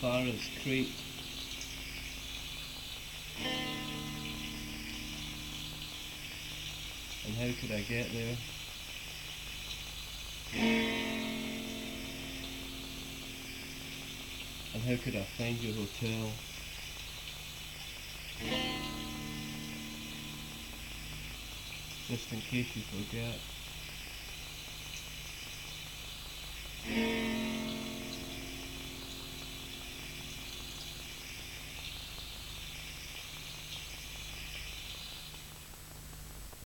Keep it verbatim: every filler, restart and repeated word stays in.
far as Crete. And how could I get there? And how could I find your hotel? Just in case you forget.